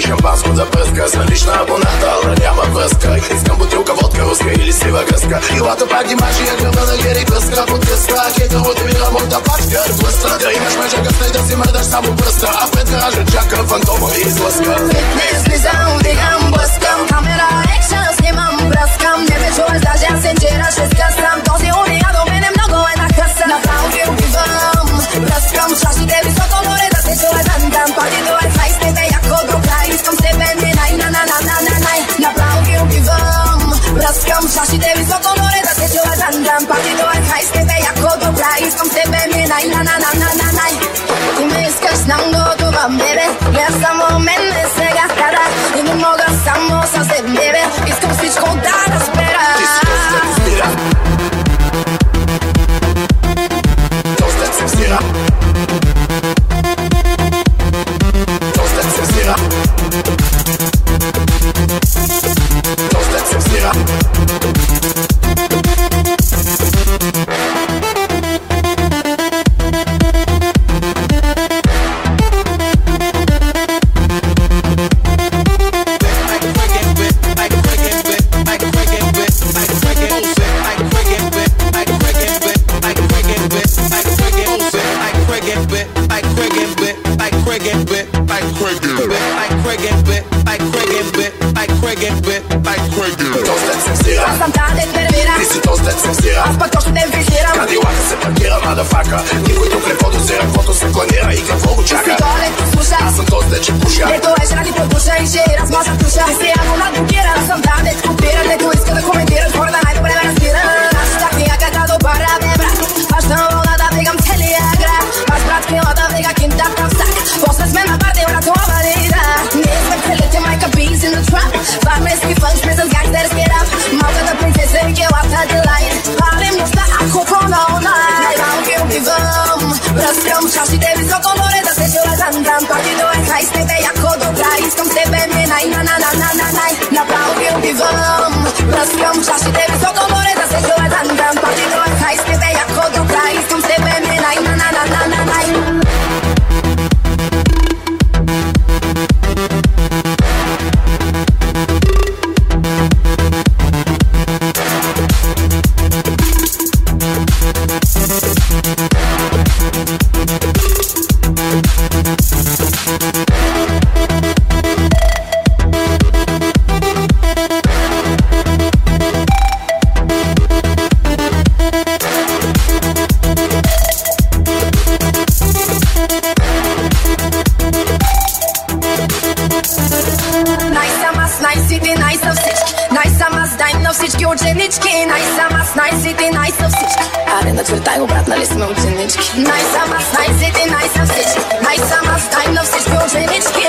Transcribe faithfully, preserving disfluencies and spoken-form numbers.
шампанско за пръска. За лична абоната, ала няма връзка. Искам бутилка водка, руска или сива гръзка. Илата пак имаш и гърба на гери пръска. Подкръста, хейта мотивира моята пачка. Тлъста, да имаш мъжа късна и да си мърдаш само пръста. А пред гаража чака фантома и излъска. Фитнес, влизам, вдигам, блъскам. Камера, екшън, снимам, бръскам. Не ме чуваш, даже аз се вчера ще скъсам. Този уния до мене много е на къса. Направо ги убивам, бръскам. Чашите високо горе да се чува там. Парито е хай с тебе, яко до край. Искам с тебе, не най, на на на на на най. Направо ги убивам, бръскам. Чашите високо горе да се чува там. Парито е хай с тебе, яко до край. Искам с тебе, не най, на на на на на най. Ти ме искаш, знам го това, бебе. Гледаш само мене сега, да-да. И не мога само съвсем, бебе. Искам всичко да разбера. Ти си този дет избира. Този дет се взира. Този дет се взира. Този дет се взира. Аз съм тази дет нервира. Ти си този дет се взира. Аз пък точно те визирам. Кадилака се паркира, мадафака. Никой тук не подозира, каквото се планира и какво го чака. Си доле, слушай. Аз съм този дет, че пуша. Ето е жена ти пропуша и ще размаза туша. Ти си явно надблокира. Аз съм тази дет копира. Нето иска да коментираш, хора да най-добре ме разбира. Аз тактиката до пара, бе брат. Аз съм вода да вигам целия град. Аз брат килата вига кинтата в сак. После сме на парти, брат, това валида. Ние сме целите майка bees in the trap. Фармерски фънк сме с гангстерски рап. Малката принцеса и келата делайт. Палим нощта, ако кона онлайн. Направо ги убивам, бръскам. Чашите високо горе да се чува там. Партито е хай с тебе, яко до край. Искам с тебе, не най, на на на на на най. Направо ги убивам, бръскам. Чашите високо горе да се чува там. Партито е хай с тебе, яко до край. Искам с тебе, не най, на на на на на най. Аре, начертай обратно, нали сме ученички? Най-сама, най-сити, най-са всички. Най-сама, дай на всички ученички.